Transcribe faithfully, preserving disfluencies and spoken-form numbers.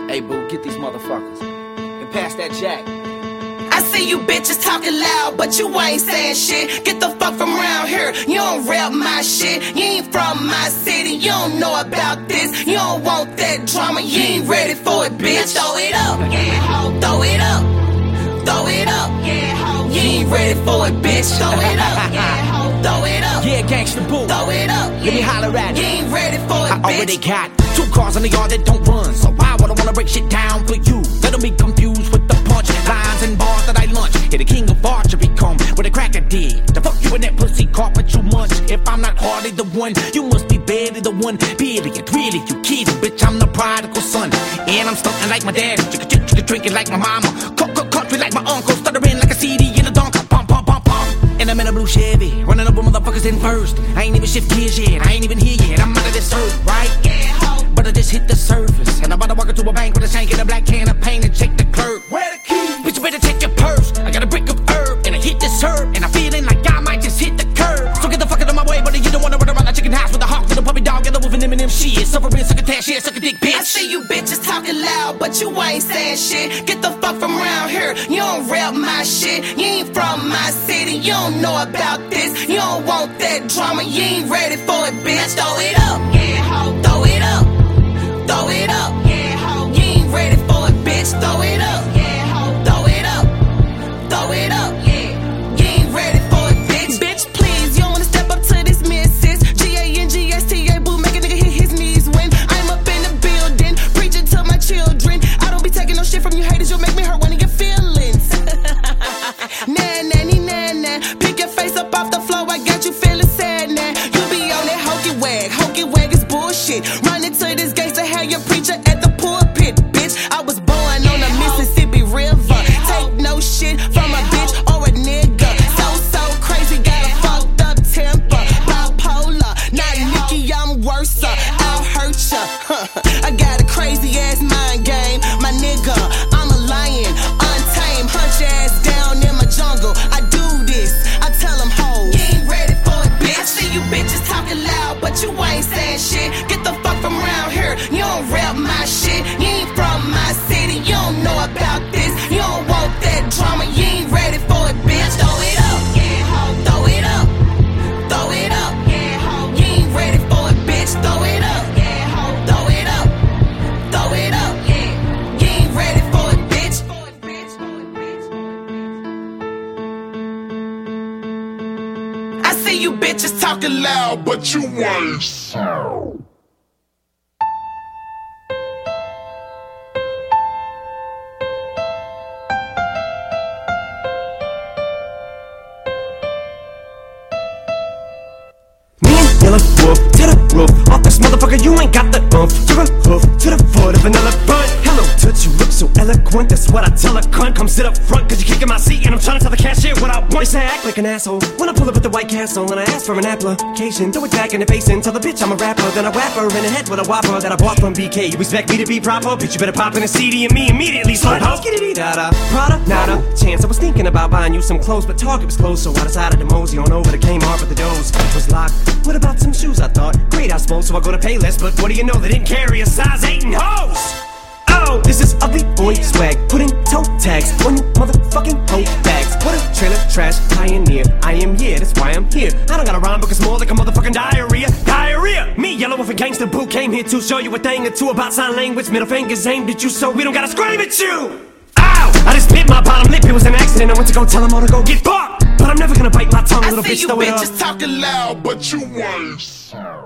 Hey boo, get these motherfuckers and pass that jack. I see you bitches talking loud, but you ain't saying shit. Get the fuck from around here, you don't rap my shit. You ain't from my city, you don't know about this. You don't want that drama, you ain't ready for it, bitch. Throw it up, yeah, ho. Throw it up, throw it up, yeah, ho. You ain't ready for it, bitch. Throw it up, yeah, ho. Throw it up, Yeah, gangsta boo. throw it up, Let me yeah. holler at You it. ain't ready for it, I already bitch. got two cars in the yard that don't run, so why would I wanna break shit down for you? Let them be confused with the punch lines and bars that I lunch. Here the king of archery come with a cracker did. The fuck you in that pussy carpet you munch. If I'm not hardly the one, you must be barely the one. Period, really, you kidding, bitch, I'm the prodigal son. And I'm stunting like my daddy, chicka chicka chicka drinking like my mama, cook cook country like my uncle, stuttering like a C D in a donker, pump pump pump pump. And I'm in a blue Chevy, running up with motherfuckers in first. I ain't even shift gears yet, I ain't even here yet. I'm out of this earth, right? Yeah, ho. But I just hit the surface, and I'm about to walk into a bank with a shank and a black can of paint and check the clerk. Where the keys? Bitch, you better check your purse. I got a brick of herb, and I hit this herb, and I'm feeling like I might just hit the curb. So get the fuck out of my way, buddy. You don't wanna run around like chicken house with a hawk and a puppy dog and a wolf and them and them shit. Suffering, suck a tash, shit, suck a dick, bitch. I see you bitches talking loud, but you ain't saying shit. Get the fuck from around here, you don't rap my shit. You ain't from my city, you don't know about this. You don't want that drama, you ain't ready for it, bitch. Throw it up, yeah, ho. Throw it up, throw it up, yeah, ho. You ain't ready for it, bitch. Throw it up, yeah, ho. Throw it up, throw it up, yeah. You ain't ready for it, bitch. Bitch, please, you don't wanna step up to this missus. G A N G S T A, boo, make a nigga hit his knees when I'm up in the building, preaching to my children. I don't be taking no shit from you haters, you'll make me hurt one of your feelings. Nah, nanny, nah, nah. Pick your face up off the floor, I got you feeling sad now. You be on that hokey wag, hokey wag is bullshit. Running to this gangsta, have your preacher at the pulpit, bitch. I was born on the Mississippi River. Take no shit from a bitch or a nigga. So, so crazy, got a fucked up temper. Bipolar, not Nicki, I'm worse. I'll hurt ya. I got a crazy ass mind game, my nigga. I'm a lion, untamed, hunch your ass down in my jungle. I do this, I tell them hoes. You ain't ready for it, bitch. I see you bitches talking loud, but you ain't saying shit. Get the fuck from around here, you don't rap my shit. You ain't from my city, you don't know about this. You don't want that drama, you ain't ready for it, bitch. Throw it up, yeah, ho. Throw it up, throw it up, yeah, ho. You ain't ready for it, bitch. Throw it up, yeah, ho. Throw it up, throw it up, yeah. You ain't ready for it, bitch. For it, bitch. For it, bitch. I see you bitches talking loud, but you ain't sound. Yellow wolf to the roof. Off this motherfucker, you ain't got the oomph. Give a hoof to the foot of an elephant. Hello, touch, you look so eloquent. That's what I tell a cunt. Come sit up front, cause you're kicking my seat. And I'm trying to tell the cashier what I want. They say I act like an asshole when I pull up at the White Castle and I ask for an application. Throw it back in the face and tell the bitch I'm a rapper. Then I whap her in the head with a whopper that I bought from B K. You expect me to be proper? Bitch, you better pop in a C D and me immediately slut ho. Skitty-dee-da-da. Prada, nada, chance. I was thinking about buying you some clothes, but Target was closed, so I decided to mosey on over to Kmart, but the doors was locked. What about some shoes, I thought? Great, I suppose, so I go to Payless, but what do you know, they didn't carry a size eight in hose! Oh, this is ugly boy swag, putting toe tags on you motherfucking hoe bags. What a trailer trash pioneer, I am, yeah, that's why I'm here. I don't got a rhyme, but it's more like a motherfucking diarrhea. Diarrhea! Me, Yellow Wolf and Gangsta Boo, came here to show you a thing or two about sign language. Middle fingers aimed at you, so we don't gotta scream at you! Ow! I just bit my bottom lip, it was an accident. I went to go tell them all to go get fucked. But I'm never gonna bite my tongue, I little see bitch, you throw it bitches up. talking loud, but you ain't.